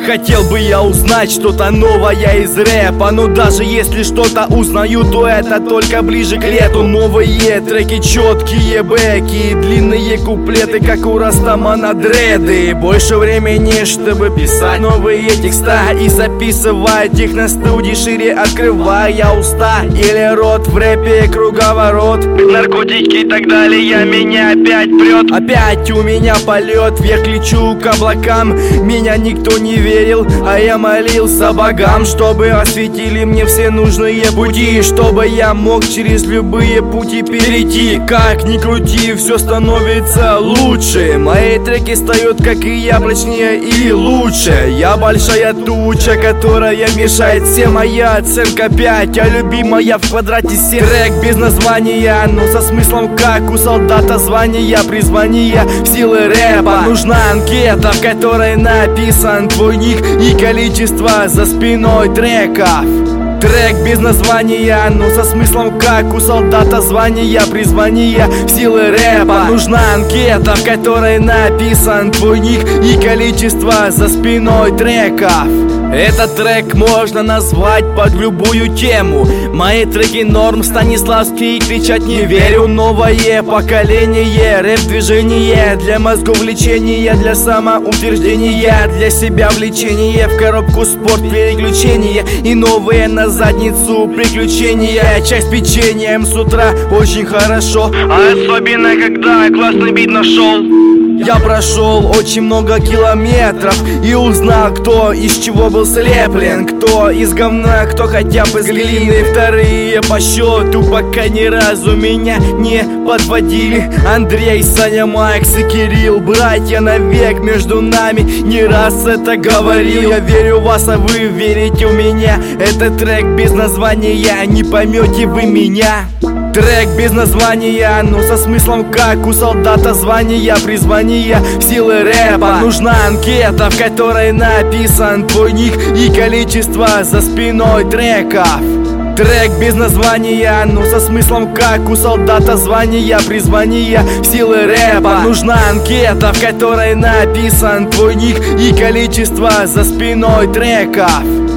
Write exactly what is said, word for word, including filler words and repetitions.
Хотел бы я узнать что-то новое из рэпа, но даже если что-то узнаю, то это только ближе к лету. Новые треки, четкие бэки, длинные куплеты, как у Растамана дреды. Больше времени, чтобы писать новые текста и записывать их на студии, шире открывая уста или рот. В рэпе круговорот, наркотики и так далее, меня опять прет. Опять у меня полет, вверх лечу к облакам. Меня никто не верил, а я молился богам, чтобы осветили мне все нужные пути, чтобы я мог через любые пути перейти. Как ни крути, все становится лучше. Мои треки стают, как и я, прочнее и лучше. Я большая туча, которая мешает всем. Моя оценка пять, а любимая в квадрате семь. Трек без названия, но со смыслом, как у солдата звания. Призвание в силы рэпа нужна анкета, в которой написан твой ник и количество за спиной треков. Трек без названия, но со смыслом, как у солдата звания. Призвание в силы рэпа нужна анкета, в которой написан твой ник и количество за спиной треков. Этот трек можно назвать под любую тему. Мои треки норм, Станиславский, кричать не верю. Новое поколение, рэп-движение, для мозгов лечение, для самоутверждения, для себя влечение, в коробку спорт переключение и новые на задницу приключения. Чай с печеньем с утра очень хорошо, а особенно когда классный бит нашел. Я прошел очень много километров и узнал, кто из чего был слеплен. Кто из говна, кто хотя бы из глины. Вторые по счету пока ни разу меня не подводили. Андрей, Саня, Макс и Кирилл, братья навек между нами, не раз это говорил. Я верю в вас, а вы верите в меня. Это трек без названия, не поймете вы меня. Трек без названия, но со смыслом, как у солдата звания. Призвание в силы рэпа нужна анкета, в которой написан твой ник и количество за спиной треков. Трек без названия, но со смыслом, как у солдата звания. Призвание в силы рэпа нужна анкета, в которой написан твой ник и количество за спиной треков.